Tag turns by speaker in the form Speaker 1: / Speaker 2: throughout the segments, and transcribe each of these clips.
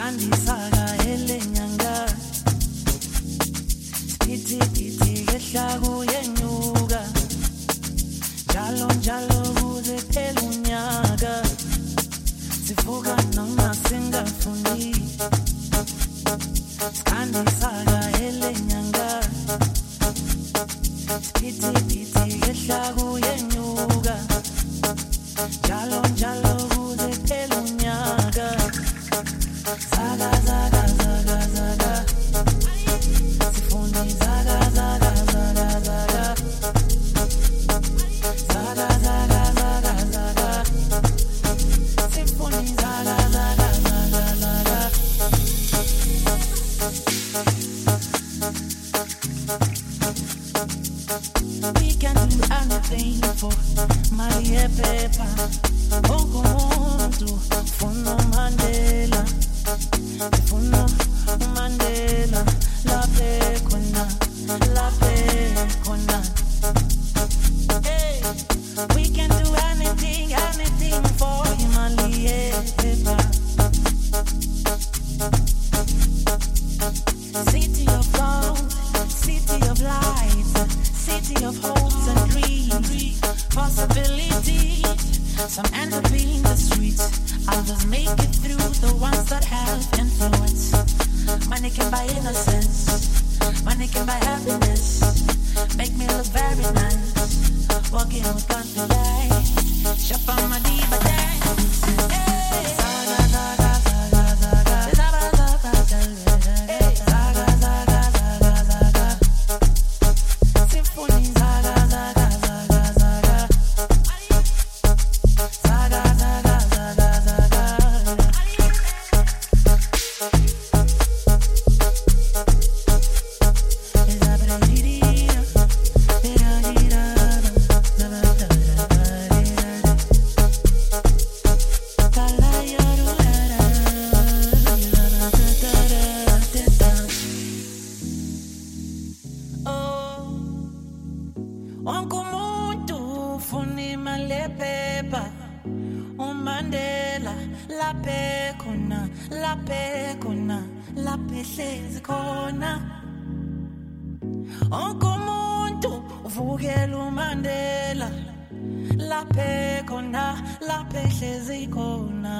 Speaker 1: Skandisaka elenyanga Piti yehla kuyenyuka Njalo kuze phela unyaka Sivuka noma singafuni Skandisaka elenyanga Piti yehla kuyenyuka Njalo kuze phela unyaka Zaga Sifundi zaga Sifundi zaga We can do anything for Maria Pepa Okomuntu Funo Mandela Funo Mandela La Pekona Hey, we can do anything for Maria Pepa City of gold, city of light, city of hopes and dreams, possibilities. Some end up in the streets, others make it through, the ones that have influence. Money can buy innocence, money can buy happiness, make me look very nice, walking with confidence, shop on my diva dance. Hey, zaga, zaga, zaga, zaga, zaga, zaga, zaga, hey, zaga, zaga, zaga, zaga, symphony, zaga, zaga, zaga, zaga, zaga, zaga, zaga, zaga. Wonke umuntu ufuna imali ephepha uMandela lapha ehlezi khona wonke umuntu uvukela uMandela lapha ehlezi khona.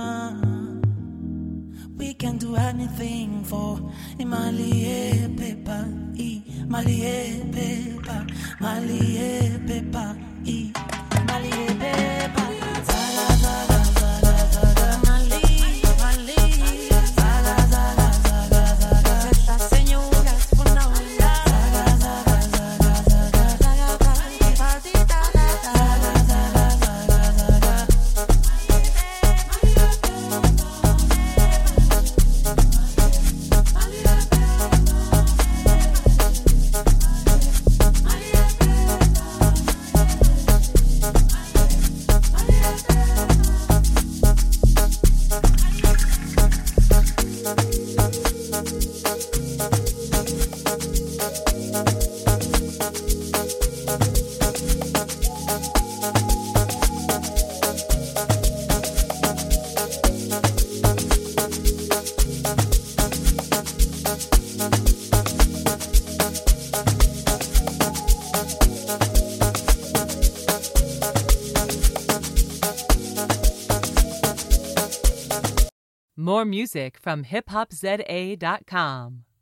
Speaker 1: We can do anything for imali ephepha imali ephepha imali ephepha imali ephepha zaga zaga zaga zaga mali zaga zaga zaga zaga esta señora es una onda zaga zaga zaga zaga zaga patita zaga zaga zaga zaga
Speaker 2: More music from hiphopza.com.